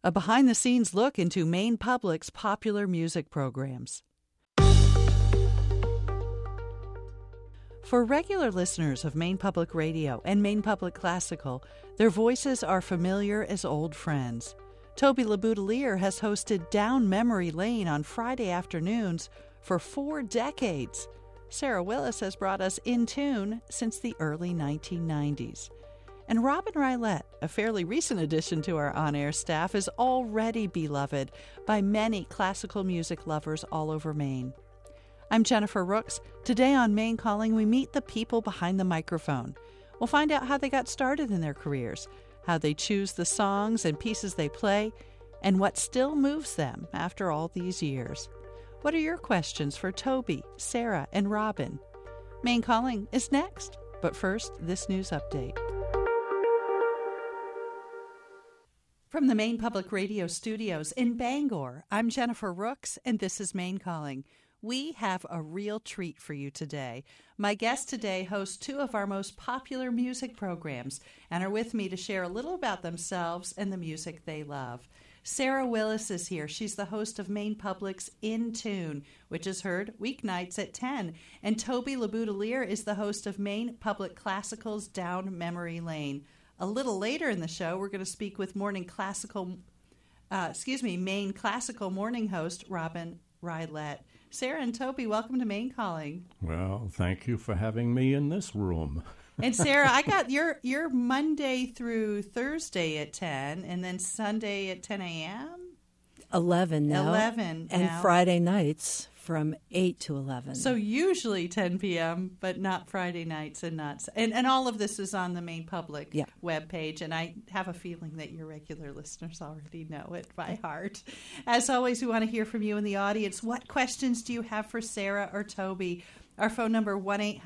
a behind-the-scenes look into Maine Public's popular music programs. For regular listeners of Maine Public Radio and Maine Public Classical, their voices are familiar as old friends. Toby LeBoutelier has hosted Down Memory Lane on Friday afternoons for 4 decades. Sarah Willis has brought us in tune since the early 1990s. And Robin Rylett, a fairly recent addition to our on-air staff, is already beloved by many classical music lovers all over Maine. I'm Jennifer Rooks. Today on Maine Calling, we meet the people behind the microphone. We'll find out how they got started in their careers, how they choose the songs and pieces they play, and what still moves them after all these years. What are your questions for Toby, Sarah, and Robin? Maine Calling is next, but first, this news update. From the Maine Public Radio studios in Bangor, I'm Jennifer Rooks, and this is Maine Calling. We have a real treat for you today. My guests today host 2 of our most popular music programs and are with me to share a little about themselves and the music they love. Sarah Willis is here. She's the host of Maine Public's In Tune, which is heard weeknights at 10. And Toby LeBoutelier is the host of Maine Public Classical's Down Memory Lane. A little later in the show, we're going to speak with Maine Classical morning host Robin Rylett. Sarah and Toby, welcome to Maine Calling. Well, thank you for having me in this room. And Sarah, I got your Monday through Thursday at 10, and then Sunday at 10 a.m.? 11 now. 11 and now. Friday nights from 8 to 11. So usually 10 p.m., but not Friday nights and all of this is on the Maine Public webpage, and I have a feeling that your regular listeners already know it by heart. As always, we want to hear from you in the audience. What questions do you have for Sarah or Toby? Our phone number,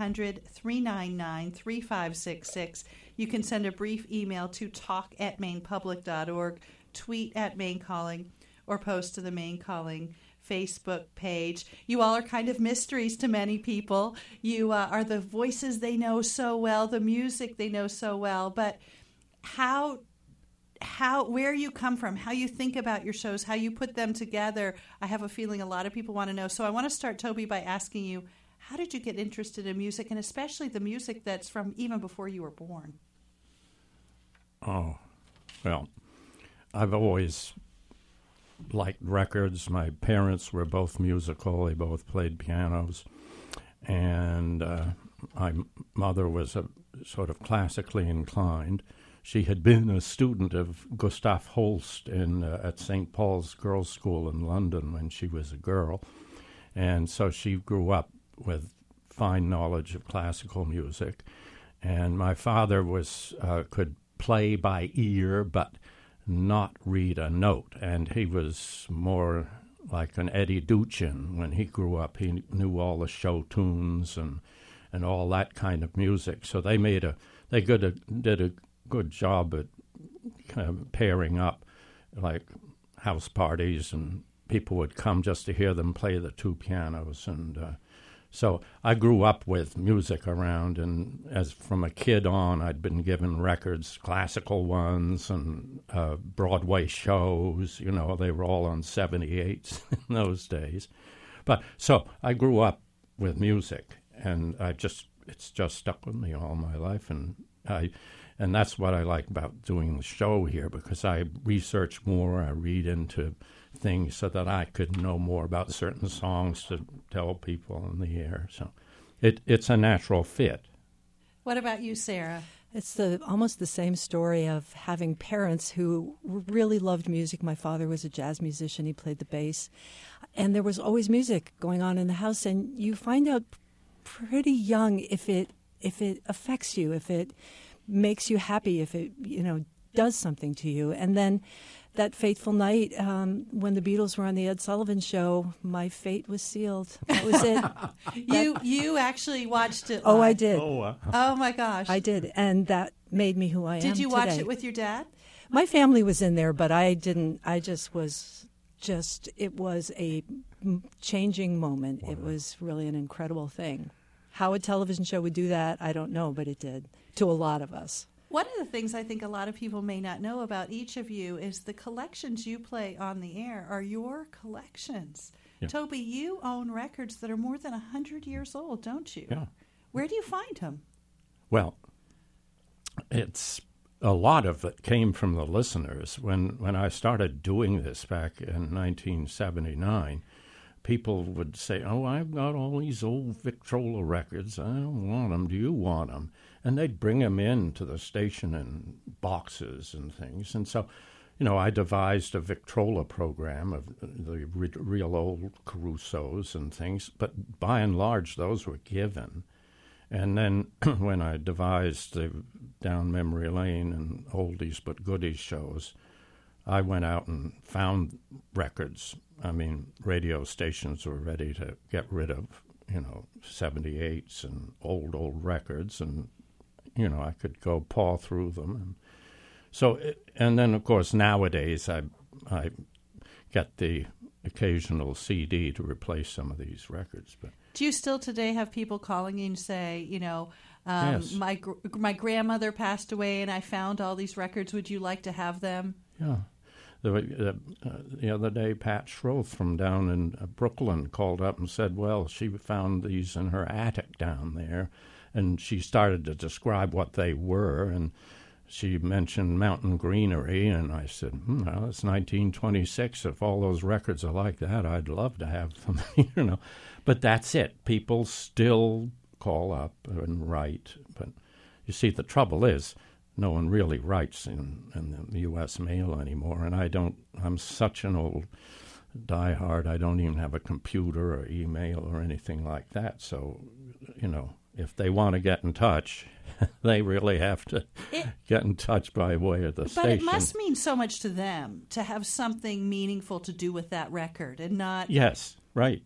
1-800-399-3566. You can send a brief email to talk@mainepublic.org, tweet at Maine Calling, or post to the Maine Calling Facebook page. You all are kind of mysteries to many people. You are the voices they know so well, the music they know so well, but where you come from, how you think about your shows, how you put them together, I have a feeling a lot of people want to know. So I want to start, Toby, by asking you, how did you get interested in music, and especially the music that's from even before you were born? Oh, well, I've always liked records. My parents were both musical. They both played pianos. And my mother was a sort of classically inclined. She had been a student of Gustav Holst at St. Paul's Girls' School in London when she was a girl. And so she grew up with fine knowledge of classical music. And my father could play by ear, but not read a note, and he was more like an Eddie Duchin when he grew up. He knew all the show tunes and all that kind of music. So they did a good job at kind of pairing up, like house parties, and people would come just to hear them play the 2 pianos. And so I grew up with music around, and as from a kid on, I'd been given records, classical ones, and Broadway shows. You know, they were all on 78s in those days. But so I grew up with music, and it's just stuck with me all my life, and that's what I like about doing the show here, because I research more, I read into things so that I could know more about certain songs to tell people on the air. So it's a natural fit. What about you, Sarah? It's almost the same story of having parents who really loved music. My father was a jazz musician. He played the bass. And there was always music going on in the house. And you find out pretty young if it affects you, if it makes you happy, if it does something to you. And then that fateful night when the Beatles were on the Ed Sullivan Show, my fate was sealed. That was it. You actually watched it live. Oh, I did. Oh, my gosh. I did, and that made me who I am today. Did you watch it with your dad? My family was in there, but I didn't. It was a changing moment. Wow. It was really an incredible thing. How a television show would do that, I don't know, but it did to a lot of us. One of the things I think a lot of people may not know about each of you is the collections you play on the air are your collections. Yeah. Toby, you own records that are more than 100 years old, don't you? Yeah. Where do you find them? Well, it's a lot of it came from the listeners. When I started doing this back in 1979, people would say, "Oh, I've got all these old Victrola records. I don't want them. Do you want them?" And they'd bring them in to the station in boxes and things. And so, I devised a Victrola program of the real old Carusos and things. But by and large, those were given. And then when I devised the Down Memory Lane and Oldies But Goodies shows, I went out and found records. I mean, radio stations were ready to get rid of, 78s and old records, and, I could go paw through them. And so, and then, of course, nowadays I get the occasional CD to replace some of these records. But do you still today have people calling you and say, yes. my grandmother passed away and I found all these records. Would you like to have them? Yeah. The other day, Pat Schroth from down in Brooklyn called up and said, well, she found these in her attic down there, and she started to describe what they were, and she mentioned Mountain Greenery, and I said, well, it's 1926. If all those records are like that, I'd love to have them, But that's it. People still call up and write. But you see, the trouble is, no one really writes in the U.S. mail anymore, and I'm such an old diehard, I don't even have a computer or email or anything like that. So, if they want to get in touch, they really have to get in touch by way of the station. But it must mean so much to them to have something meaningful to do with that record and not... Yes, right.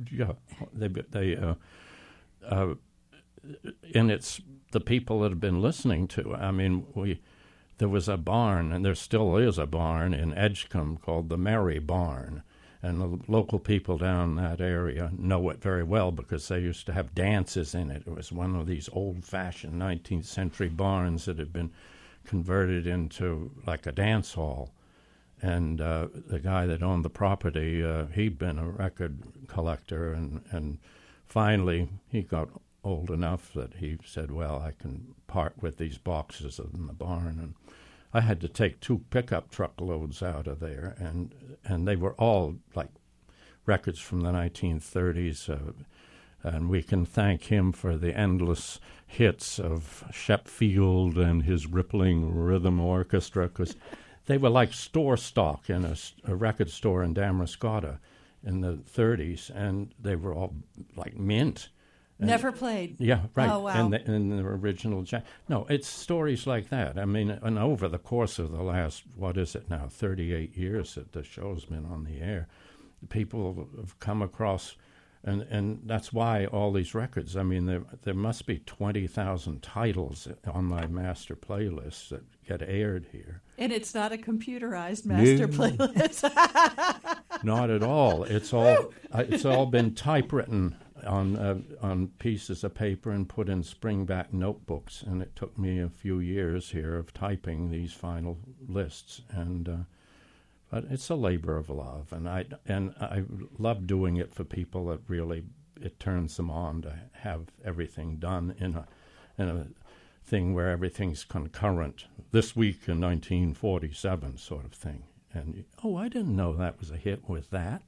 And it's the people that have been listening to. I mean, there was a barn, and there still is a barn in Edgecombe called the Merry Barn, and the local people down that area know it very well because they used to have dances in it. It was one of these old-fashioned 19th century barns that had been converted into like a dance hall. And the guy that owned the property, he'd been a record collector, and finally he got old enough that he said, well, I can part with these boxes in the barn. And I had to take 2 pickup truck loads out of there, and they were all like records from the 1930s, and we can thank him for the endless hits of Shep Field and his rippling rhythm orchestra, because they were like store stock in a record store in Damariscotta in the 30s, and they were all like mint. Never played. Yeah, right. Oh, wow. And the original No, it's stories like that. I mean, and over the course of the last, 38 years that the show's been on the air, people have come across, and that's why all these records, I mean, there must be 20,000 titles on my master playlist that get aired here. And it's not a computerized master playlist. Not at all. It's all been typewritten on pieces of paper and put in springback notebooks, and it took me a few years here of typing these final lists, but it's a labor of love, and I love doing it for people that really it turns them on to have everything done in a thing where everything's concurrent. This week in 1947 sort of thing. And, I didn't know that was a hit with that.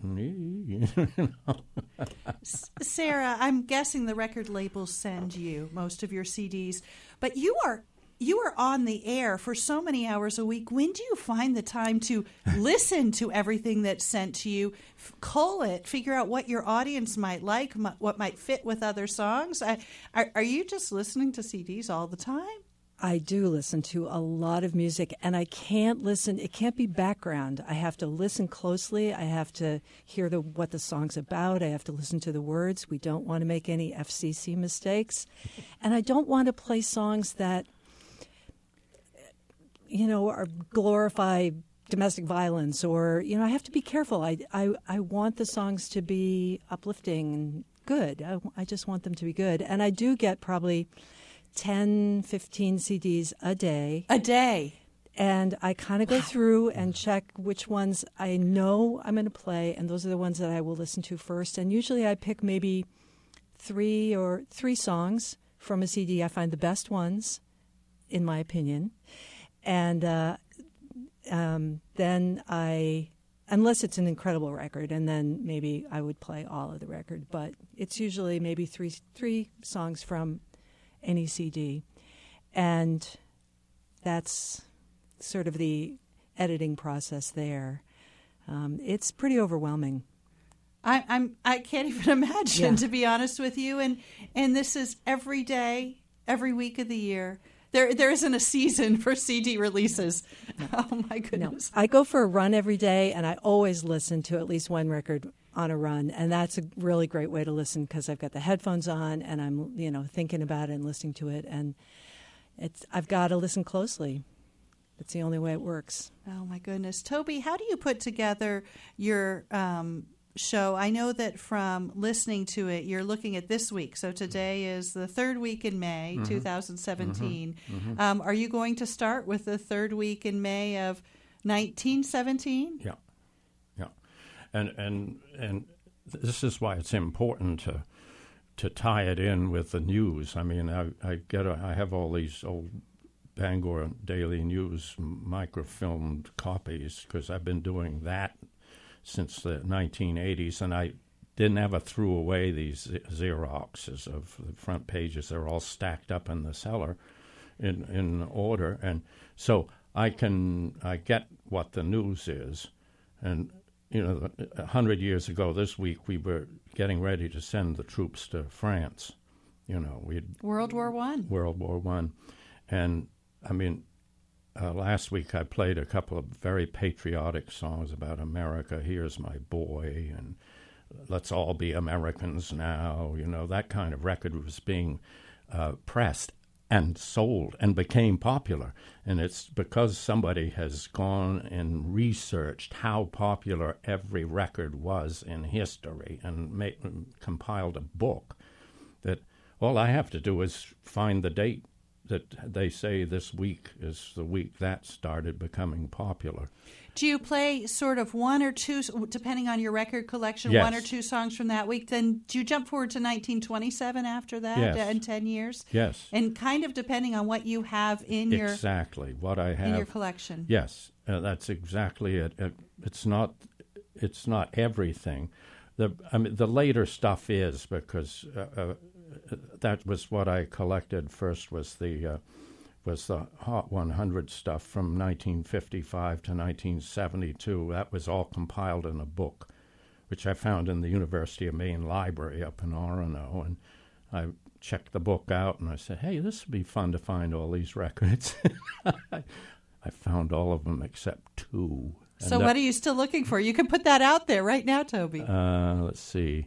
Sarah, I'm guessing the record labels send you most of your CDs, but you are on the air for so many hours a week. When do you find the time to listen to everything that's sent to you, cull it, figure out what your audience might like, what might fit with other songs? Are you just listening to CDs all the time? I do listen to a lot of music, and I can't listen. It can't be background. I have to listen closely. I have to hear what the song's about. I have to listen to the words. We don't want to make any FCC mistakes. And I don't want to play songs that, are glorify domestic violence or, I have to be careful. I want the songs to be uplifting and good. I just want them to be good. And I do get probably 10, 15 CDs a day. A day. And I kind of go through and check which ones I know I'm going to play, and those are the ones that I will listen to first. And usually I pick maybe three songs from a CD. I find the best ones, in my opinion. And then unless it's an incredible record, and then maybe I would play all of the record. But it's usually maybe three songs from any CD. And that's sort of the editing process there. It's pretty overwhelming. I can't even imagine, to be honest with you. And this is every day, every week of the year. There isn't a season for CD releases. No. Oh my goodness! No. I go for a run every day, and I always listen to at least one record on a run, and that's a really great way to listen because I've got the headphones on and I'm thinking about it and listening to it, and I've got to listen closely. It's the only way it works. Oh my goodness, Toby, how do you put together your show? I know that from listening to it, you're looking at this week. So today is the third week in May, 2017. Are you going to start with the third week in May of 1917? Yeah. And this is why it's important to tie it in with the news. I mean, I have all these old Bangor Daily News microfilmed copies because I've been doing that since the 1980s, and I never threw away these Xeroxes of the front pages. They're all stacked up in the cellar in order, and so I get what the news is. And 100 years ago this week, we were getting ready to send the troops to France. World War I. And I mean, last week I played a couple of very patriotic songs about America. Here's My Boy, and Let's All Be Americans Now. That kind of record was being pressed and sold and became popular. And it's because somebody has gone and researched how popular every record was in history and compiled a book that all I have to do is find the date that they say this week is the week that started becoming popular. Do you play sort of one or two, depending on your record collection, Yes. one or two songs from that week? Then do you jump forward to 1927 after that, Yes. in 10 years? Yes. And kind of depending on what you have in your Exactly what I have in your collection. Yes, that's exactly it. It's not everything. The later stuff is because that was what I collected first. Was the Hot 100 stuff from 1955 to 1972. That was all compiled in a book, which I found in the University of Maine Library up in Orono. And I checked the book out, and I said, hey, this would be fun to find all these records. I found all of them except two. So what are you still looking for? You can put that out there right now, Toby. Let's see.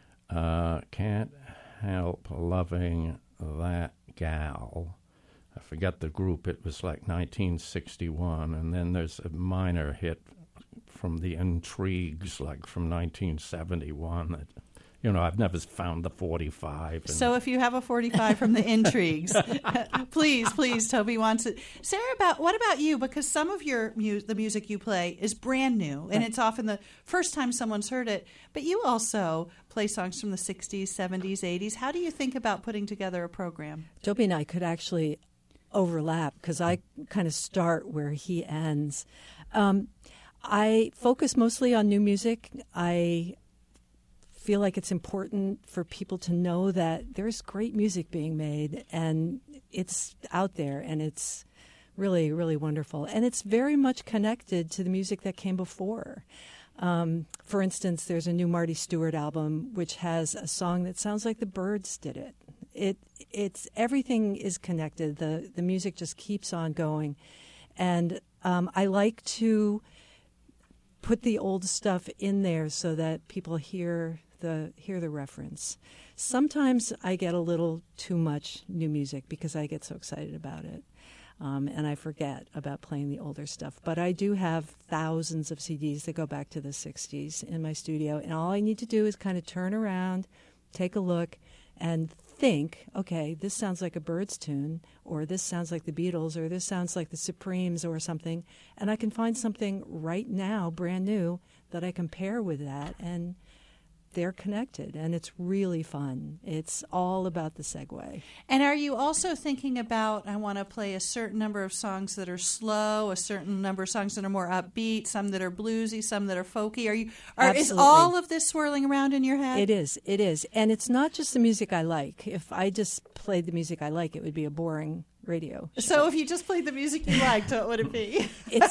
Can't Help Loving That Gal. I forget the group. It was like 1961. And then there's a minor hit from the Intrigues, like from 1971. That, I've never found the 45. So if you have a 45 from the Intrigues, please, Toby wants it. Sarah, what about you? Because some of the music you play is brand new, and it's often the first time someone's heard it. But you also play songs from the 60s, 70s, 80s. How do you think about putting together a program? Toby and I could actually overlap because I kind of start where he ends. I focus mostly on new music. I feel like it's important for people to know that there's great music being made and it's out there and it's really, really wonderful. And it's very much connected to the music that came before. For instance, there's a new Marty Stewart album which has a song that sounds like the Byrds did it. It's everything is connected. The music just keeps on going. And I like to put the old stuff in there so that people hear the reference. Sometimes I get a little too much new music because I get so excited about it, and I forget about playing the older stuff. But I do have thousands of CDs that go back to the 60s in my studio, and all I need to do is kind of turn around, take a look, and think, okay, this sounds like a Byrds tune, or this sounds like the Beatles, or this sounds like the Supremes or something, and I can find something right now, brand new, that I can pair with that, and they're connected, and it's really fun. It's all about the segue. And are you also thinking about, I want to play a certain number of songs that are slow, a certain number of songs that are more upbeat, some that are bluesy, some that are folky? Is all of this swirling around in your head? It is. And it's not just the music I like. If I just played the music I like, it would be a boring radio show. So if you just played the music you liked, what would it be?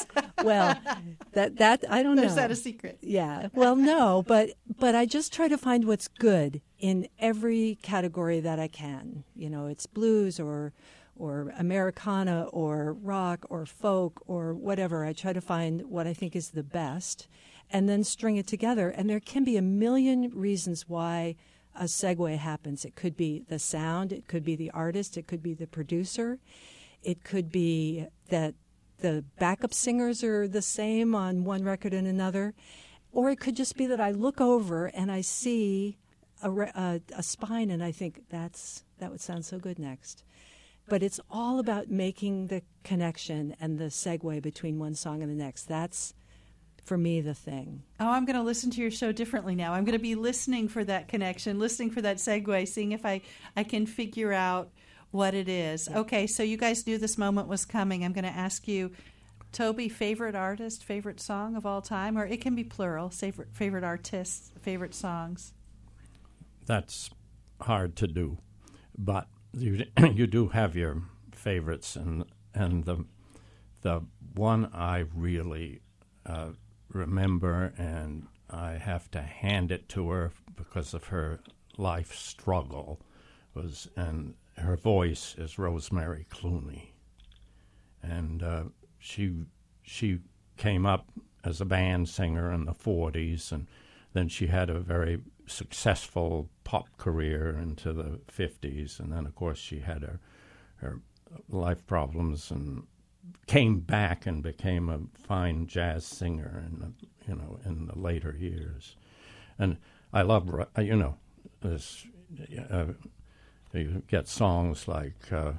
That I don't know. Is that a secret? Yeah. Well, no, but I just try to find what's good in every category that I can. You know, it's blues or Americana or rock or folk or whatever. I try to find what I think is the best and then string it together. And there can be a million reasons why a segue happens. It could be the sound, it could be the artist, it could be the producer, it could be that the backup singers are the same on one record and another, or it could just be that I look over and I see a spine and I think that would sound so good next. But it's all about making the connection and the segue between one song and the next. That's, for me, the thing. Oh, I'm going to listen to your show differently now. I'm going to be listening for that connection, listening for that segue, seeing if I can figure out what it is. Yeah. Okay, so you guys knew this moment was coming. I'm going to ask you, Toby, favorite artist, favorite song of all time? Or it can be plural, favorite artists, favorite songs. That's hard to do. But you do have your favorites, and the one I really remember, and I have to hand it to her because of her life struggle, and her voice is Rosemary Clooney, and she came up as a band singer in the 40s, and then she had a very successful pop career into the 50s, and then of course she had her life problems and came back and became a fine jazz singer in the later years. And I love this. You get songs like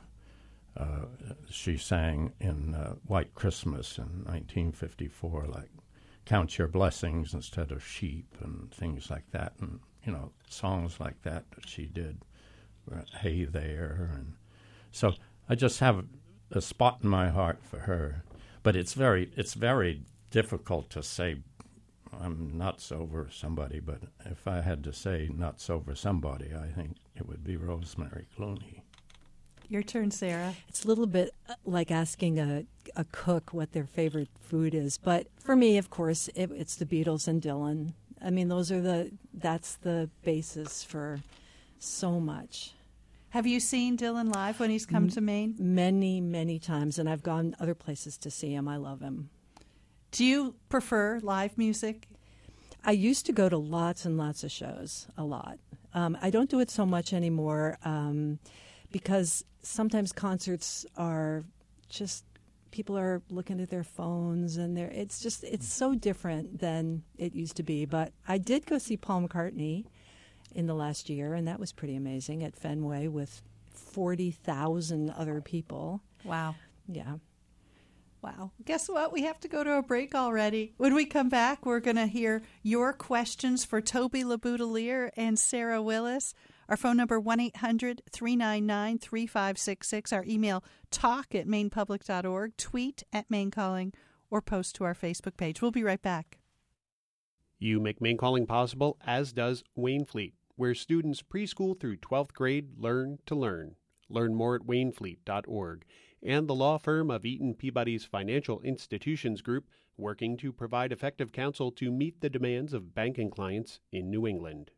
she sang in White Christmas in 1954, like "Count Your Blessings" instead of "Sheep" and things like that, and songs like that she did. "Hey There," and so I just have a spot in my heart for her. But it's very difficult to say I'm nuts over somebody, but if I had to say nuts over somebody, I think it would be Rosemary Clooney. Your turn, Sarah. It's a little bit like asking a cook what their favorite food is, but for me, of course, it's the Beatles and Dylan. I mean, that's the basis for so much. Have you seen Dylan live when he's come to Maine? Many, many times, and I've gone other places to see him. I love him. Do you prefer live music? I used to go to lots and lots of shows, a lot. I don't do it so much anymore because sometimes concerts are just, people are looking at their phones, and it's so different than it used to be. But I did go see Paul McCartney in the last year, and that was pretty amazing at Fenway with 40,000 other people. Wow. Yeah. Wow. Guess what? We have to go to a break already. When we come back, we're going to hear your questions for Toby LaBoudelier and Sarah Willis. Our phone number, 1-800-399-3566. Our email, talk@mainepublic.org, tweet @MaineCalling, or post to our Facebook page. We'll be right back. You make Maine Calling possible, as does Waynefleet, where students preschool through 12th grade learn to learn. Learn more at waynefleet.org. And the law firm of Eaton Peabody's Financial Institutions Group, working to provide effective counsel to meet the demands of banking clients in New England.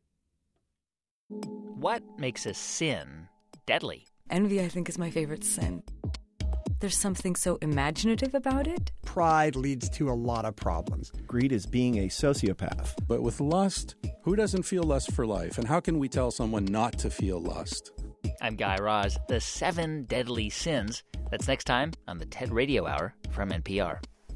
What makes a sin deadly? Envy, I think, is my favorite sin. There's something so imaginative about it. Pride leads to a lot of problems. Greed is being a sociopath. But with lust, who doesn't feel lust for life? And how can we tell someone not to feel lust? I'm Guy Raz. The 7 Deadly Sins. That's next time on the TED Radio Hour from NPR.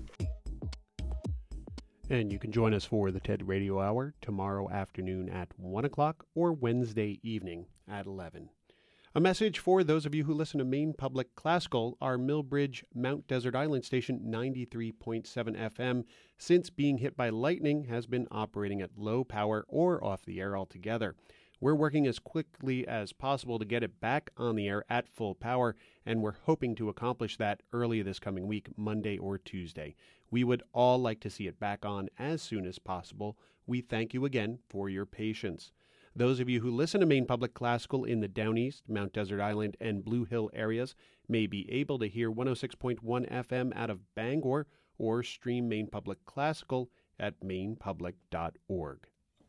And you can join us for the TED Radio Hour tomorrow afternoon at 1 o'clock or Wednesday evening at 11. A message for those of you who listen to Maine Public Classical, our Millbridge Mount Desert Island station 93.7 FM, since being hit by lightning, has been operating at low power or off the air altogether. We're working as quickly as possible to get it back on the air at full power, and we're hoping to accomplish that early this coming week, Monday or Tuesday. We would all like to see it back on as soon as possible. We thank you again for your patience. Those of you who listen to Maine Public Classical in the Down East, Mount Desert Island, and Blue Hill areas may be able to hear 106.1 FM out of Bangor or stream Maine Public Classical at mainepublic.org.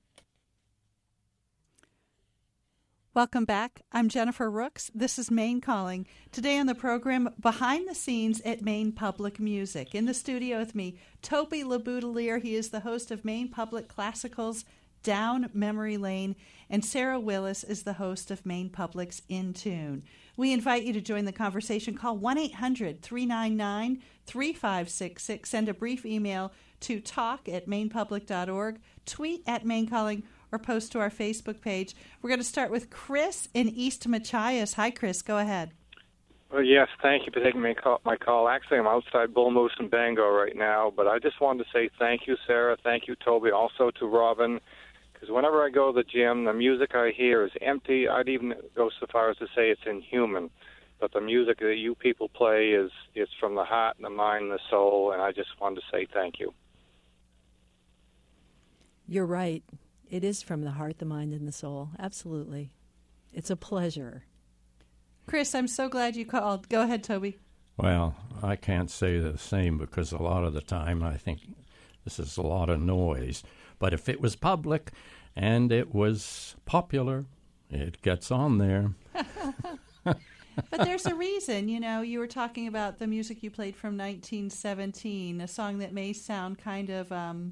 Welcome back. I'm Jennifer Rooks. This is Maine Calling. Today on the program, behind the scenes at Maine Public Music. In the studio with me, Toby LeBoutelier. He is the host of Maine Public Classical's Down Memory Lane, and Sarah Willis is the host of Maine Public's In Tune. We invite you to join the conversation. Call 1-800-399-3566. Send a brief email to talk@mainepublic.org, tweet at Maine Calling, or post to our Facebook page. We're going to start with Chris in East Machias. Hi, Chris. Go ahead. Well, yes, thank you for taking my call. Actually, I'm outside Bull Moose in Bangor right now, but I just wanted to say thank you, Sarah. Thank you, Toby. Also to Robin, because whenever I go to the gym, the music I hear is empty. I'd even go so far as to say it's inhuman. But the music that you people play is from the heart and the mind and the soul, and I just wanted to say thank you. You're right. It is from the heart, the mind, and the soul. Absolutely. It's a pleasure. Chris, I'm so glad you called. Go ahead, Toby. Well, I can't say the same because a lot of the time I think this is a lot of noise. But if it was public and it was popular, it gets on there. But there's a reason. You know, you were talking about the music you played from 1917, a song that may sound kind of,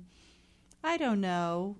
I don't know,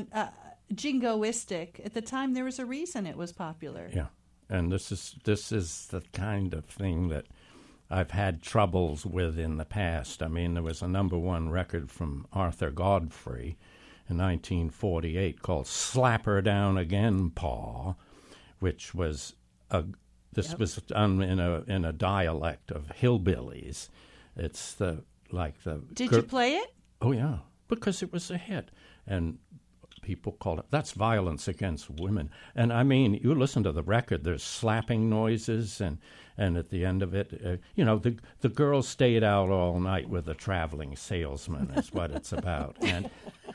jingoistic. At the time, there was a reason it was popular. Yeah, and this is the kind of thing that I've had troubles with in the past. I mean, there was a #1 record from Arthur Godfrey in 1948 called "Slap Her Down Again, Pa," which was was done in a dialect of hillbillies. It's Did you play it? Oh yeah, because it was a hit, and people call it, that's violence against women. And I mean, you listen to the record, there's slapping noises, and at the end of it, the girl stayed out all night with a traveling salesman is what it's about. And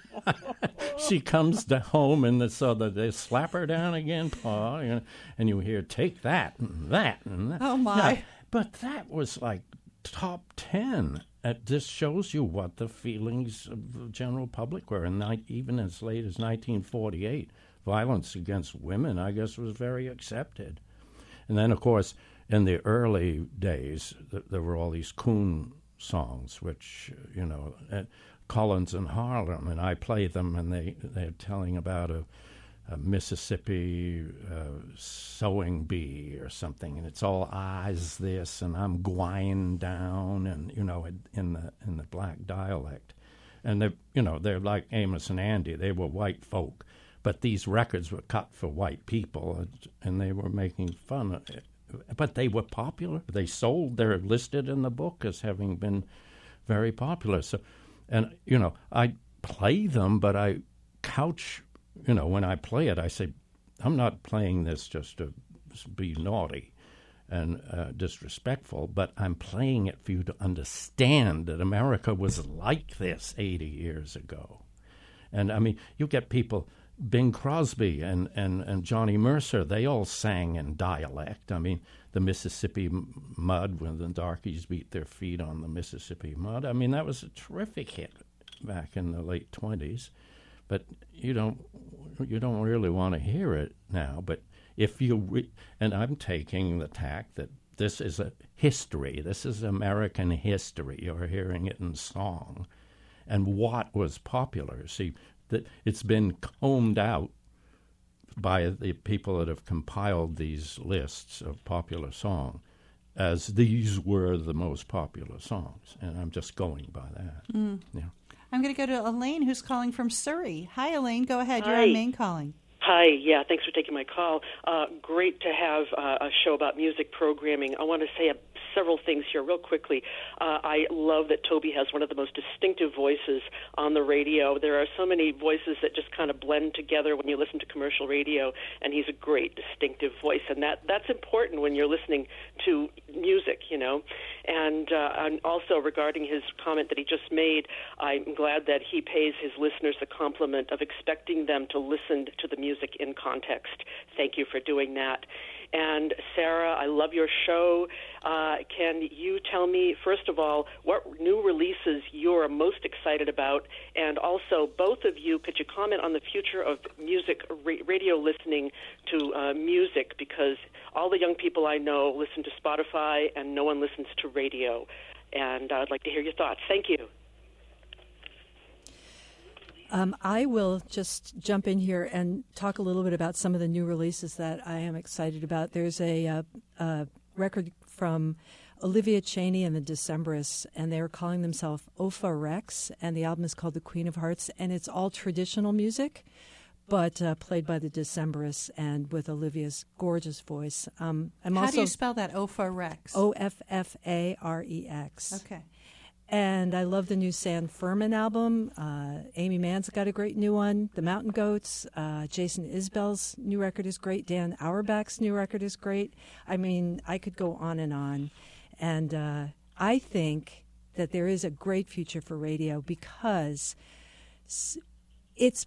she comes home, and so they slap her down again, Pa, and you hear, take that, and that, and that. Oh, my. Yeah, but that was like top 10. This shows you what the feelings of the general public were, and even as late as 1948. Violence against women, I guess, was very accepted. And then, of course, in the early days, there were all these coon songs, which, Collins and Harlan, and I play them, and they're telling about a Mississippi sewing bee or something, and it's all eyes this, and I'm gwine down, and in the black dialect, and they're like Amos and Andy. They were white folk, but these records were cut for white people, and they were making fun of it. But they were popular. They sold. They're listed in the book as having been very popular. So, and I play them, but I couch. When I play it, I say, I'm not playing this just to be naughty and disrespectful, but I'm playing it for you to understand that America was like this 80 years ago. And, I mean, you get people, Bing Crosby and Johnny Mercer, they all sang in dialect. I mean, the Mississippi Mud, when the darkies beat their feet on the Mississippi Mud, I mean, that was a terrific hit back in the late 20s. But you don't really want to hear it now. But if you and I'm taking the tack that this is a history. This is American history. You're hearing it in song, and what was popular. See, that it's been combed out by the people that have compiled these lists of popular song, as these were the most popular songs, and I'm just going by that. Yeah. I'm going to go to Elaine, who's calling from Surrey. Hi, Elaine. Go ahead. Hi. You're on Maine Calling. Hi. Hi, yeah, thanks for taking my call. Great to have a show about music programming. I want to say several things here real quickly. I love that Toby has one of the most distinctive voices on the radio. There are so many voices that just kind of blend together when you listen to commercial radio, and he's a great distinctive voice, and that's important when you're listening to music, you know. And also regarding his comment that he just made, I'm glad that he pays his listeners the compliment of expecting them to listen to the music in context. Thank you for doing that. And Sarah, I love your show. Can you tell me, first of all, what new releases you're most excited about? And also, both of you, could you comment on the future of music, radio listening to music? Because all the young people I know listen to Spotify and no one listens to radio. And I'd like to hear your thoughts. Thank you. I will just jump in here and talk a little bit about some of the new releases that I am excited about. There's a record from Olivia Chaney and the Decemberists, and they're calling themselves Opha Rex, and the album is called The Queen of Hearts, and it's all traditional music, but played by the Decemberists and with Olivia's gorgeous voice. How do you spell that, Opha Rex? Offarex. Okay. And I love the new San Fermin album. Amy Mann's got a great new one. The Mountain Goats. Jason Isbell's new record is great. Dan Auerbach's new record is great. I mean, I could go on. And I think that there is a great future for radio because it's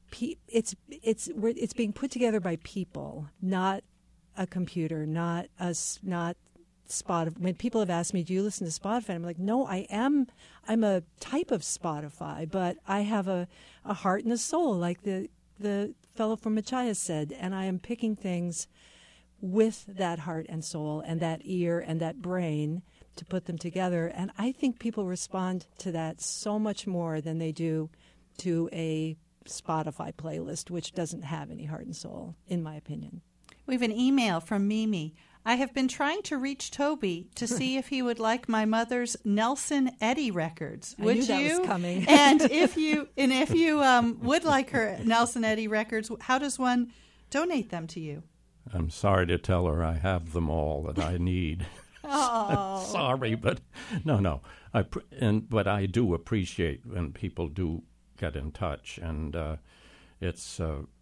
being put together by people, not a computer, not Spotify. When people have asked me, do you listen to Spotify? I'm like, no, I'm a type of Spotify, but I have a heart and a soul, like the fellow from Machias said, and I am picking things with that heart and soul and that ear and that brain to put them together. And I think people respond to that so much more than they do to a Spotify playlist, which doesn't have any heart and soul, in my opinion. We have an email from Mimi. I have been trying to reach Toby to see if he would like my mother's Nelson Eddy records. Would I knew you? That was coming. And if you would like her Nelson Eddy records, how does one donate them to you? I'm sorry to tell her I have them all that I need. Oh, sorry, but no. But I do appreciate when people do get in touch, and it's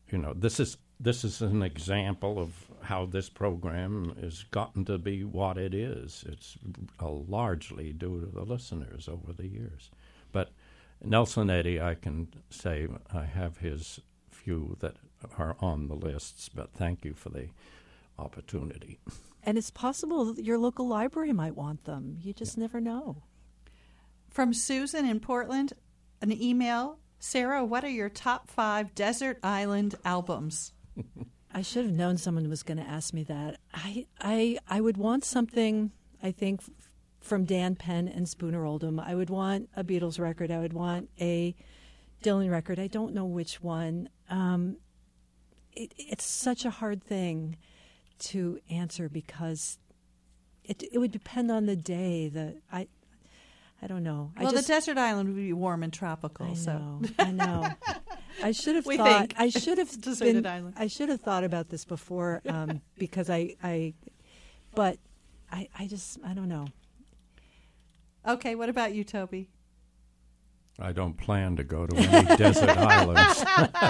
this is an example of how this program has gotten to be what it is. It's largely due to the listeners over the years. But Nelson Eddy, I can say I have his few that are on the lists, but thank you for the opportunity. And it's possible that your local library might want them. You just never know. From Susan in Portland, an email. Sarah, what are your top 5 desert island albums? I should have known someone was going to ask me that. I would want something, I think, from Dan Penn and Spooner Oldham. I would want a Beatles record. I would want a Dylan record. I don't know which one. It's such a hard thing to answer because it would depend on the day. I don't know. Well, the desert island would be warm and tropical. I know. I should have thought. I should have deserted island. I should have thought about this before because I don't know. Okay, what about you, Toby? I don't plan to go to any desert islands.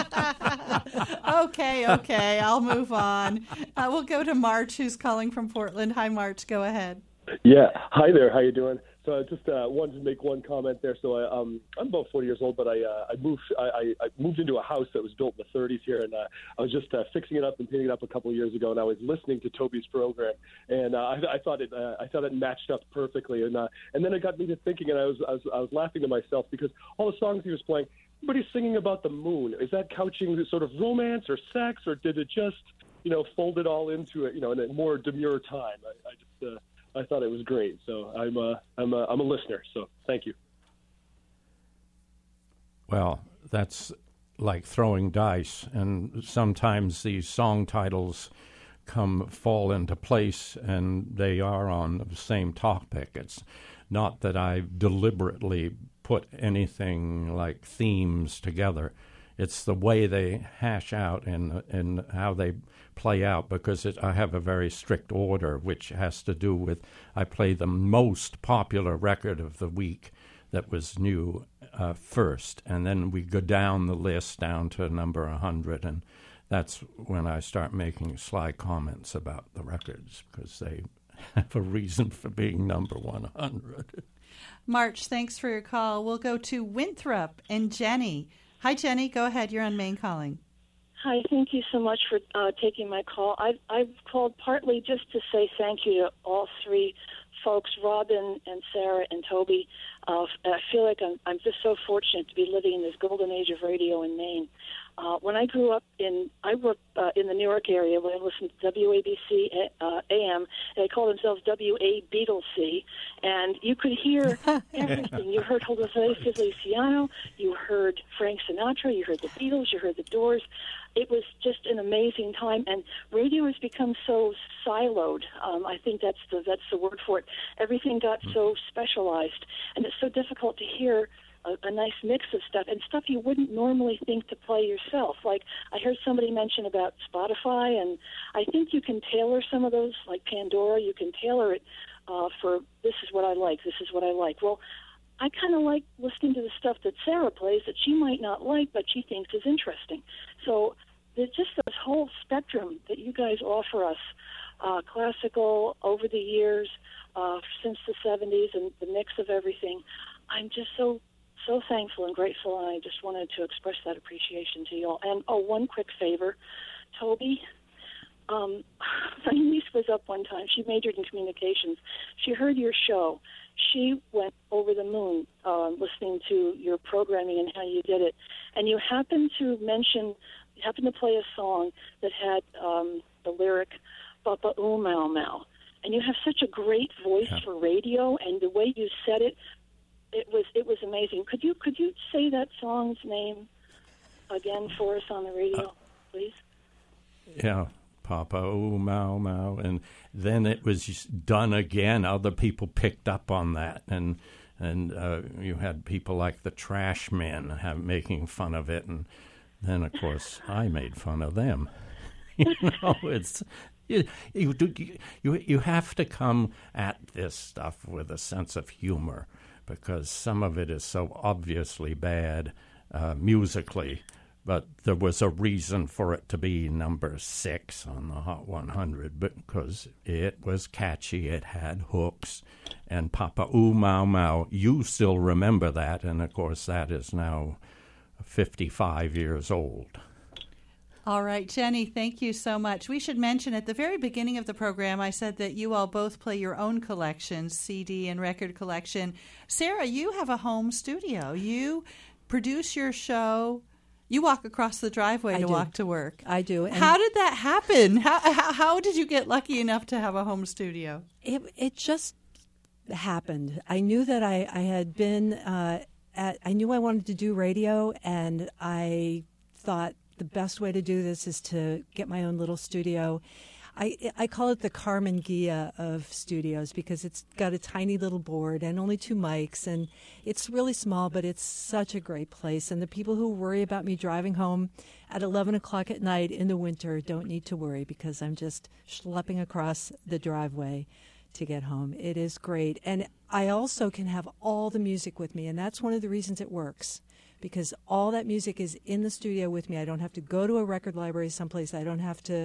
Okay, I'll move on. We'll go to March, who's calling from Portland. Hi, March. Go ahead. Yeah. Hi there. How you doing? So I just wanted to make one comment there. So I'm about 40 years old, but I moved into a house that was built in the 30s here, and I was just fixing it up and painting it up a couple of years ago, and I was listening to Toby's program, and I thought it matched up perfectly, and then it got me to thinking, and I was laughing to myself because all the songs he was playing, everybody's singing about the moon. Is that couching sort of romance or sex, or did it just fold it all into it in a more demure time? I thought it was great, so I'm a listener. So thank you. Well, that's like throwing dice, and sometimes these song titles fall into place, and they are on the same topic. It's not that I deliberately put anything like themes together. it's the way they hash out and how they play out, because I have a very strict order, which has to do with I play the most popular record of the week that was new first, and then we go down the list down to number 100, and that's when I start making sly comments about the records, because they have a reason for being number 100. March, thanks for your call. We'll go to Winthrop and Jenny. Hi, Jenny. Go ahead. You're on Maine Calling. Hi. Thank you so much for taking my call. I've called partly just to say thank you to all three folks, Robin and Sarah and Toby. I feel like I'm just so fortunate to be living in this golden age of radio in Maine. When I grew up I grew up in the New York area when I listened to WABC AM, and they called themselves WA Beatlesy, and you could hear everything. You heard Jose Feliciano, you heard Frank Sinatra, you heard the Beatles, you heard the Doors. It was just an amazing time, and radio has become so siloed. I think that's the word for it. Everything got so specialized, and it's so difficult to hear a nice mix of stuff, and stuff you wouldn't normally think to play yourself. Like I heard somebody mention about Spotify, and I think you can tailor some of those, like Pandora. You can tailor it for this is what I like, this is what I like. Well, I kind of like listening to the stuff that Sarah plays that she might not like, but she thinks is interesting. So there's just this whole spectrum that you guys offer us, classical over the years, since the 70s, and the mix of everything. I'm just so thankful and grateful, and I just wanted to express that appreciation to you all. And, one quick favor. Toby, my niece was up one time. She majored in communications. She heard your show. She went over the moon listening to your programming and how you did it. And you happened to play a song that had the lyric, Papa Ooh Mau Mau. And you have such a great voice for radio, and the way you said it, it was amazing. Could you say that song's name again for us on the radio, please? Yeah, Papa Ooh Mau Mau, and then it was done again. Other people picked up on that, and you had people like the Trash Men making fun of it, and then of course I made fun of them. It's. You have to come at this stuff with a sense of humor, because some of it is so obviously bad musically, but there was a reason for it to be number 6 on the Hot 100, because it was catchy, it had hooks, and Papa Ooh Mau Mau, you still remember that, and of course that is now 55 years old. All right, Jenny, thank you so much. We should mention at the very beginning of the program, I said that you all both play your own collections, CD and record collection. Sarah, you have a home studio. You produce your show. You walk across the driveway to walk to work. I do. And how did that happen? How did you get lucky enough to have a home studio? It just happened. I knew that I had been I knew I wanted to do radio, and I thought the best way to do this is to get my own little studio. I call it the Carmen Gia of studios, because it's got a tiny little board and only 2 mics, and it's really small, but it's such a great place. And the people who worry about me driving home at 11 o'clock at night in the winter don't need to worry, because I'm just schlepping across the driveway to get home. It is great. And I also can have all the music with me, and that's one of the reasons it works, because all that music is in the studio with me. I don't have to go to a record library someplace. I don't have to,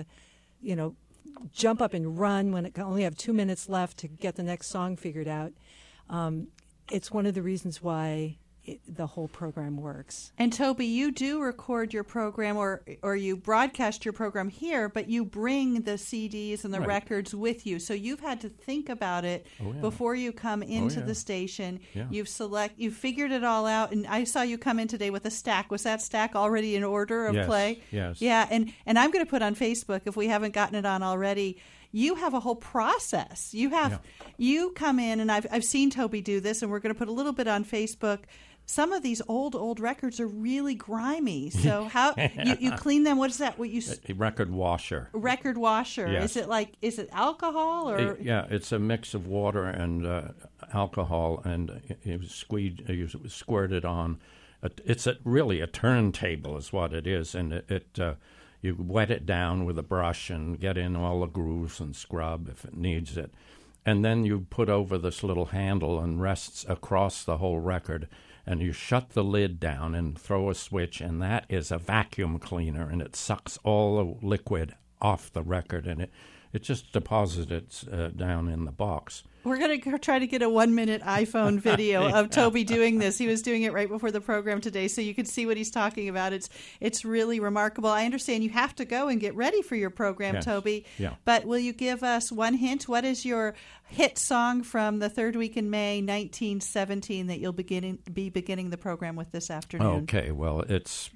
jump up and run when I only have 2 minutes left to get the next song figured out. It's one of the reasons why the whole program works. And Toby, you do record your program, or you broadcast your program here, but you bring the CDs and the records with you. So you've had to think about it before you come into the station. Yeah. You've figured it all out, and I saw you come in today with a stack. Was that stack already in order of play? Yes. Yeah, and I'm going to put on Facebook, if we haven't gotten it on already, you have a whole process. You come in, and I've seen Toby do this, and we're going to put a little bit on Facebook. Some of these old records are really grimy. So how you clean them? What is that? What you record washer? Record washer. Yes. Is it alcohol or? It's a mix of water and alcohol, and you squirt it on, it's really a turntable is what it is, and you wet it down with a brush and get in all the grooves and scrub if it needs it. And then you put over this little handle and rests across the whole record, and you shut the lid down and throw a switch, and that is a vacuum cleaner, and it sucks all the liquid off the record, and it just deposits it down in the box. We're going to try to get a 1-minute iPhone video of Toby doing this. He was doing it right before the program today, so you could see what he's talking about. It's really remarkable. I understand you have to go and get ready for your program, yes. Toby. Yeah. But will you give us one hint? What is your hit song from the third week in May, 1917, that you'll be beginning the program with this afternoon? Okay. Well, it's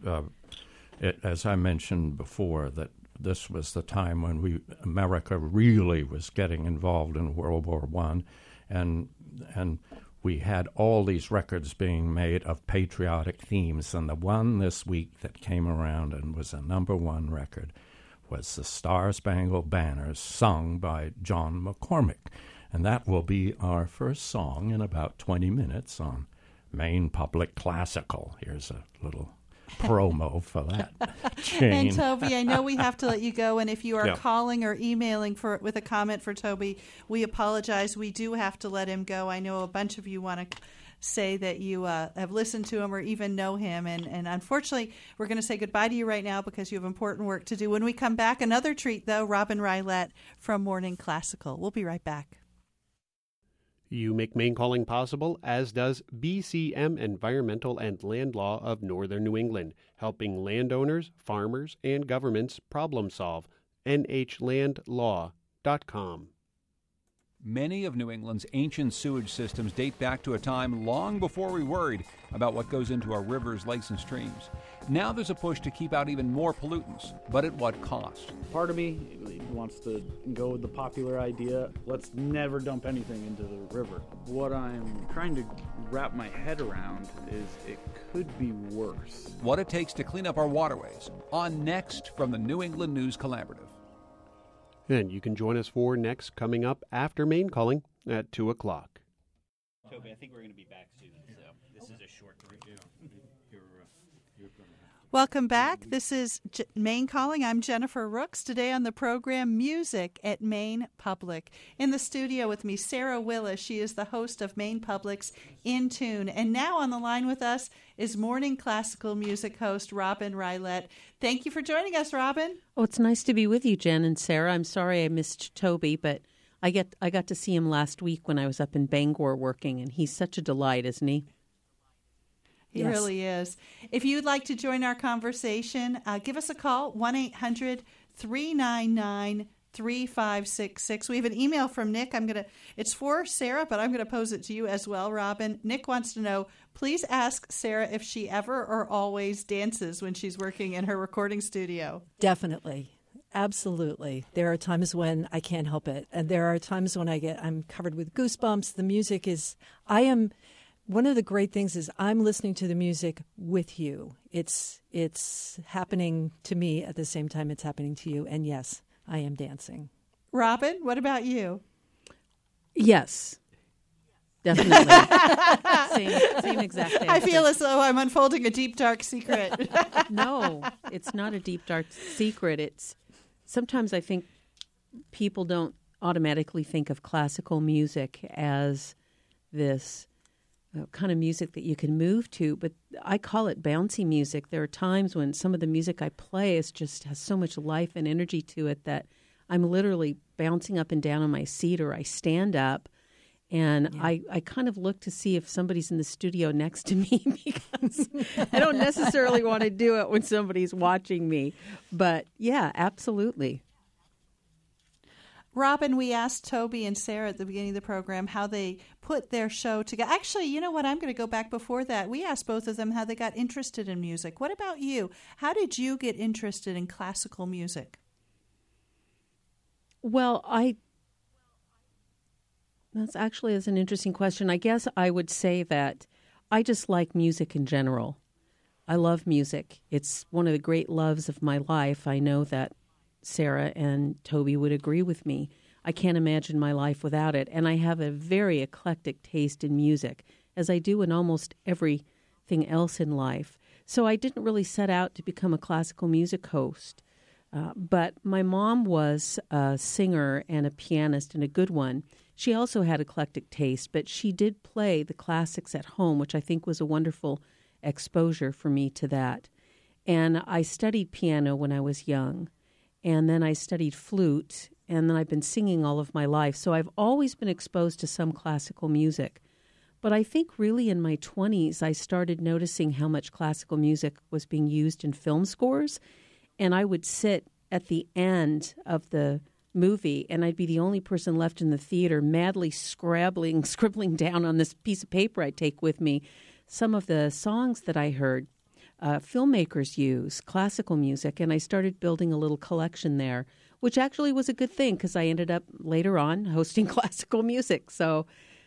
as I mentioned before, that this was the time when America really was getting involved in World War I, and we had all these records being made of patriotic themes. And the one this week that came around and was a #1 record was the Star-Spangled Banner, sung by John McCormick. And that will be our first song in about 20 minutes on Maine Public Classical. Here's a little promo for that chain. And Toby, I know we have to let you go, and if you are calling or emailing with a comment for Toby, we apologize. We do have to let him go. I know a bunch of you want to say that you have listened to him or even know him, and unfortunately, we're going to say goodbye to you right now because you have important work to do. When we come back, another treat, though, Robin Rylett from Morning Classical. We'll be right back. You make Maine Calling possible, as does BCM Environmental and Land Law of Northern New England, helping landowners, farmers, and governments problem solve. NHLandlaw.com. Many of New England's ancient sewage systems date back to a time long before we worried about what goes into our rivers, lakes, and streams. Now there's a push to keep out even more pollutants, but at what cost? Part of me wants to go with the popular idea, let's never dump anything into the river. What I'm trying to wrap my head around is it could be worse. What it takes to clean up our waterways, on Next from the New England News Collaborative. And you can join us for Next, coming up after Maine Calling at 2 o'clock. Toby, I think we're going to be back soon, so this is a short review. Welcome back. This is Maine Calling. I'm Jennifer Rooks. Today on the program, Music at Maine Public. In the studio with me, Sarah Willis. She is the host of Maine Public's In Tune. And now on the line with us is Morning Classical music host Robin Rylett. Thank you for joining us, Robin. Oh, it's nice to be with you, Jen and Sarah. I'm sorry I missed Toby, but I got to see him last week when I was up in Bangor working, and he's such a delight, isn't he? He really is. If you'd like to join our conversation, give us a call, 1-800-399-3566. We have an email from Nick. It's for Sarah, but I'm going to pose it to you as well, Robin. Nick wants to know, please ask Sarah if she ever or always dances when she's working in her recording studio. Definitely. Absolutely. There are times when I can't help it. And there are times when I'm covered with goosebumps. The music is, one of the great things is I'm listening to the music with you. It's happening to me at the same time it's happening to you. And yes, I am dancing. Robin, what about you? Yes, definitely. same exact answer. I feel as though I'm unfolding a deep, dark secret. No, it's not a deep, dark secret. Sometimes I think people don't automatically think of classical music as this kind of music that you can move to, but I call it bouncy music. There are times when some of the music I play has so much life and energy to it that I'm literally bouncing up and down on my seat, or I stand up, and I kind of look to see if somebody's in the studio next to me because I don't necessarily want to do it when somebody's watching me. But yeah, absolutely. Robin, we asked Toby and Sarah at the beginning of the program how they put their show together. Actually, you know what? I'm going to go back before that. We asked both of them how they got interested in music. What about you? How did you get interested in classical music? Well, that's an interesting question. I guess I would say that I just like music in general. I love music. It's one of the great loves of my life. I know that Sarah and Toby would agree with me. I can't imagine my life without it. And I have a very eclectic taste in music, as I do in almost everything everything else in life. So I didn't really set out to become a classical music host. But my mom was a singer and a pianist, and a good one. She also had eclectic taste, but she did play the classics at home, which I think was a wonderful exposure for me to that. And I studied piano when I was young, and then I studied flute, and then I've been singing all of my life. So I've always been exposed to some classical music. But I think really in my 20s, I started noticing how much classical music was being used in film scores. And I would sit at the end of the movie, and I'd be the only person left in the theater madly scribbling down on this piece of paper I'd take with me some of the songs that I heard filmmakers use, classical music, and I started building a little collection there, which actually was a good thing because I ended up later on hosting classical music. So.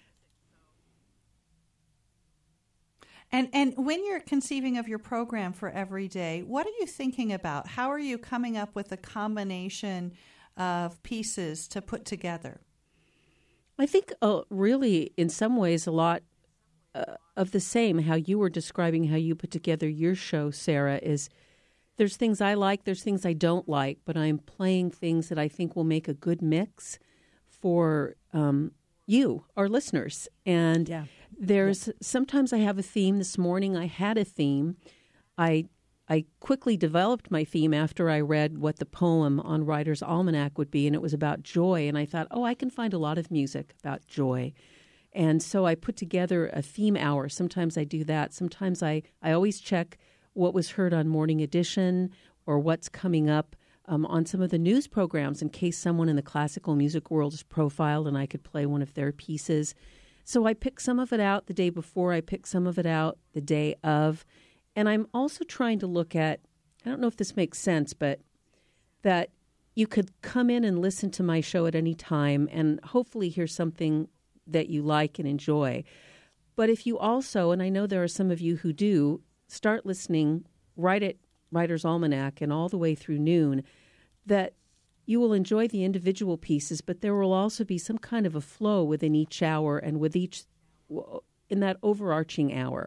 And when you're conceiving of your program for every day, what are you thinking about? How are you coming up with a combination of pieces to put together? I think really in some ways a lot of the same, how you were describing how you put together your show, Sarah, is there's things I like, there's things I don't like, but I'm playing things that I think will make a good mix for you, our listeners. And sometimes I have a theme. This morning I had a theme. I quickly developed my theme after I read what the poem on Writer's Almanac would be, and it was about joy. And I thought, I can find a lot of music about joy. And so I put together a theme hour. Sometimes I do that. Sometimes I always check what was heard on Morning Edition or what's coming up on some of the news programs in case someone in the classical music world is profiled and I could play one of their pieces. So I pick some of it out the day before. I pick some of it out the day of. And I'm also trying to look at, I don't know if this makes sense, but that you could come in and listen to my show at any time and hopefully hear something that you like and enjoy. But if you also, and I know there are some of you who do, start listening right at Writer's Almanac and all the way through noon, that you will enjoy the individual pieces, but there will also be some kind of a flow within each hour and with each, in that overarching hour.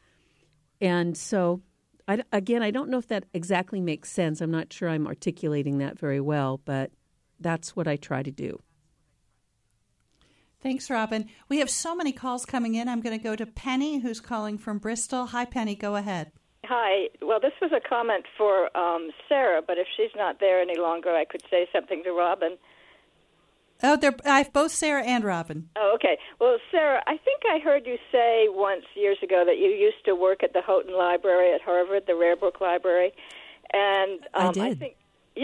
And so, I don't know if that exactly makes sense. I'm not sure I'm articulating that very well, but that's what I try to do. Thanks, Robin. We have so many calls coming in. I'm going to go to Penny, who's calling from Bristol. Hi, Penny. Go ahead. Hi. Well, this was a comment for Sarah, but if she's not there any longer, I could say something to Robin. Oh, I have both Sarah and Robin. Oh, okay. Well, Sarah, I think I heard you say once years ago that you used to work at the Houghton Library at Harvard, the Rare Book Library. And I did. I think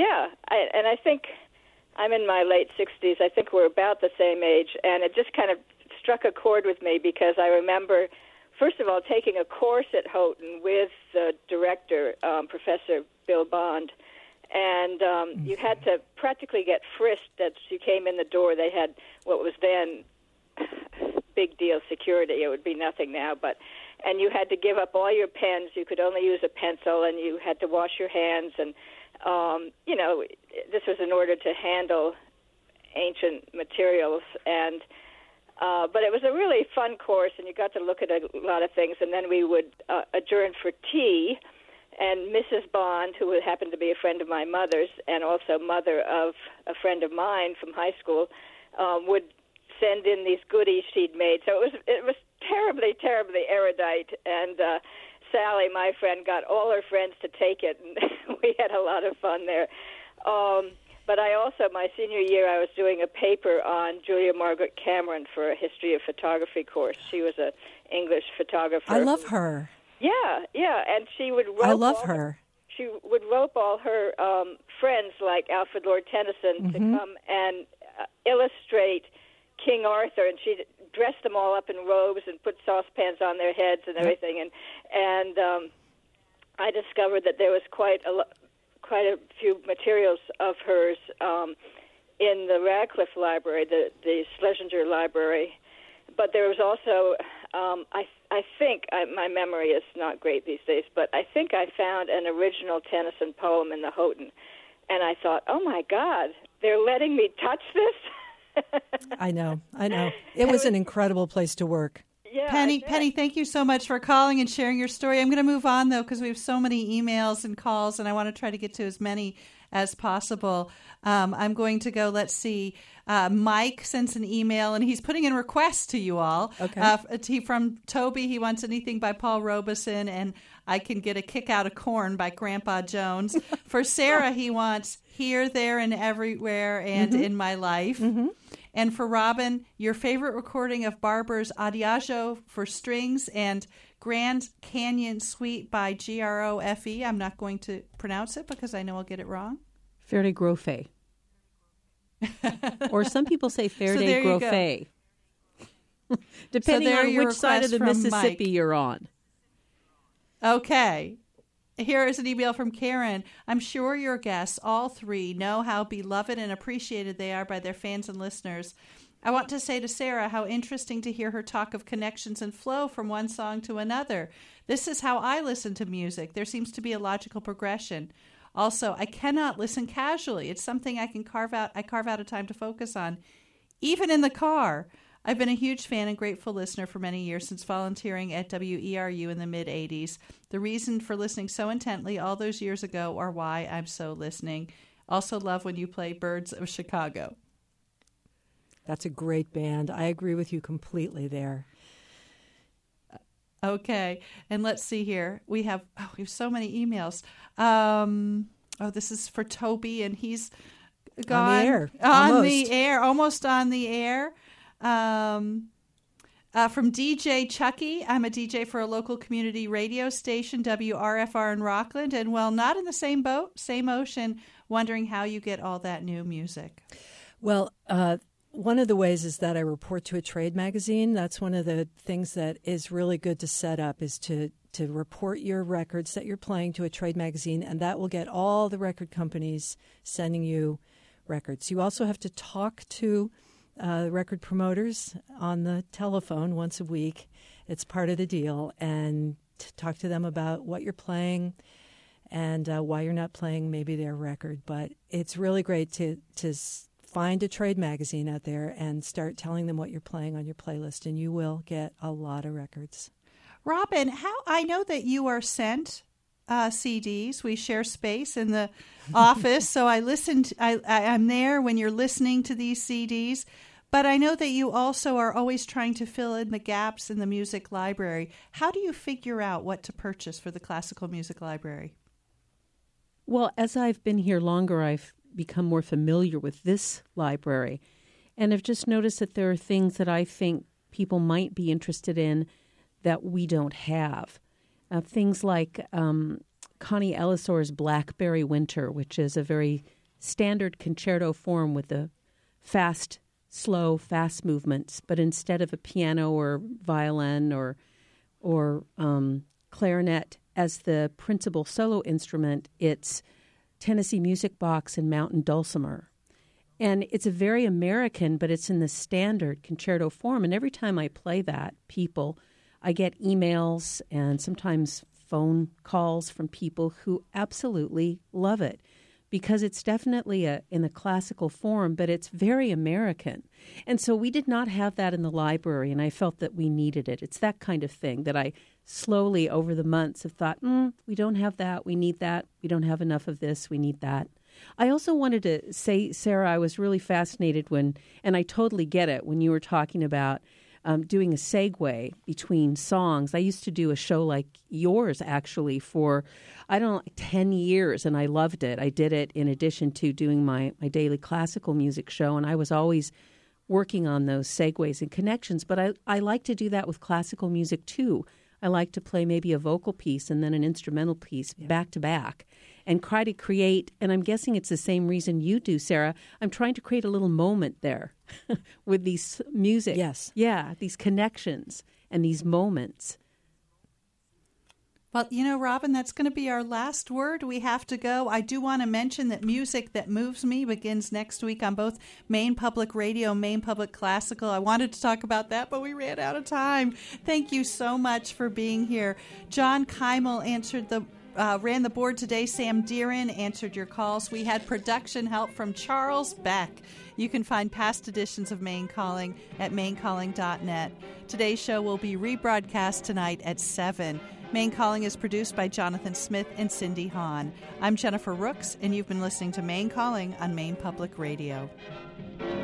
I'm in my late 60s. I think we're about the same age. And it just kind of struck a chord with me because I remember, first of all, taking a course at Houghton with the director, Professor Bill Bond. And you had to practically get frisked as you came in the door. They had what was then big deal security. It would be nothing now. And you had to give up all your pens. You could only use a pencil, and you had to wash your hands. And, this was in order to handle ancient materials. And but it was a really fun course, and you got to look at a lot of things. And then we would adjourn for tea. And Mrs. Bond, who happened to be a friend of my mother's and also mother of a friend of mine from high school, would send in these goodies she'd made. So it was terribly, terribly erudite. And Sally, my friend, got all her friends to take it, and we had a lot of fun there. But I also, my senior year, I was doing a paper on Julia Margaret Cameron for a history of photography course. She was an English photographer. I love her. Yeah, and she would rope. I love her. She would rope all her friends, like Alfred Lord Tennyson, to come and illustrate King Arthur, and she'd dress them all up in robes and put saucepans on their heads and everything. And I discovered that there was quite a few materials of hers in the Radcliffe Library, the Schlesinger Library. But there was also, I think, my memory is not great these days, but I think I found an original Tennyson poem in the Houghton. And I thought, oh, my God, they're letting me touch this? I know. It was an incredible place to work. Yeah, Penny, thank you so much for calling and sharing your story. I'm going to move on, though, because we have so many emails and calls, and I want to try to get to as many as possible. I'm going to go, let's see. Mike sends an email, and he's putting in requests to you all. Okay. From Toby, he wants anything by Paul Robeson, and I Can Get a Kick Out of Corn by Grandpa Jones. For Sarah, he wants Here, There, and Everywhere, and In My Life. Mm-hmm. And for Robin, your favorite recording of Barber's Adagio for strings and Grand Canyon Suite by Grofe. I'm not going to pronounce it because I know I'll get it wrong. Ferde Grofe. Or some people say Ferde Grofe. Depending on which side of the Mississippi you're on. Okay. Here is an email from Karen. I'm sure your guests, all three, know how beloved and appreciated they are by their fans and listeners. I want to say to Sarah how interesting to hear her talk of connections and flow from one song to another. This is how I listen to music. There seems to be a logical progression. Also, I cannot listen casually. It's something I carve out a time to focus on, even in the car. I've been a huge fan and grateful listener for many years since volunteering at WERU in the mid-'80s. The reason for listening so intently all those years ago are why I'm so listening. Also love when you play Birds of Chicago. That's a great band. I agree with you completely there. Okay, and let's see here. We have so many emails. This is for Toby, and he's gone on the air. Almost on the air. From DJ Chucky. I'm a DJ for a local community radio station, WRFR in Rockland, and not in the same boat, same ocean, wondering how you get all that new music. Well, one of the ways is that I report to a trade magazine. That's one of the things that is really good to set up, is to report your records that you're playing to a trade magazine, and that will get all the record companies sending you records. You also have to talk to record promoters on the telephone once a week. It's part of the deal, and talk to them about what you're playing and why you're not playing maybe their record. But it's really great to find a trade magazine out there and start telling them what you're playing on your playlist, and you will get a lot of records. Robin, I know that you are sent CDs. We share space in the office, so I'm there when you're listening to these CDs. But I know that you also are always trying to fill in the gaps in the music library. How do you figure out what to purchase for the classical music library? Well, as I've been here longer, I've become more familiar with this library. And I've just noticed that there are things that I think people might be interested in that we don't have. Things like Connie Ellisor's Blackberry Winter, which is a very standard concerto form with the slow, fast movements, but instead of a piano or violin or clarinet as the principal solo instrument, it's Tennessee Music Box and mountain dulcimer. And it's a very American, but it's in the standard concerto form. And every time I play that, I get emails and sometimes phone calls from people who absolutely love it, because it's definitely in the classical form, but it's very American. And so we did not have that in the library, and I felt that we needed it. It's that kind of thing that I slowly over the months have thought, we don't have that, we need that. We don't have enough of this, we need that. I also wanted to say, Sarah, I was really fascinated and I totally get it, when you were talking about doing a segue between songs. I used to do a show like yours, actually, for, 10 years, and I loved it. I did it in addition to doing my daily classical music show, and I was always working on those segues and connections. But I like to do that with classical music, too. I like to play maybe a vocal piece and then an instrumental piece back to back and try to create, and I'm guessing it's the same reason you do, Sarah, I'm trying to create a little moment there with these music. Yes. Yeah, these connections and these moments. Well, Robin, that's going to be our last word. We have to go. I do want to mention that Music That Moves Me begins next week on both Maine Public Radio, Maine Public Classical. I wanted to talk about that, but we ran out of time. Thank you so much for being here. John Keimel answered the ran the board today. Sam Deeren answered your calls. We had production help from Charles Beck. You can find past editions of Maine Calling at mainecalling.net. Today's show will be rebroadcast tonight at 7. Maine Calling is produced by Jonathan Smith and Cindy Hahn. I'm Jennifer Rooks, and you've been listening to Maine Calling on Maine Public Radio.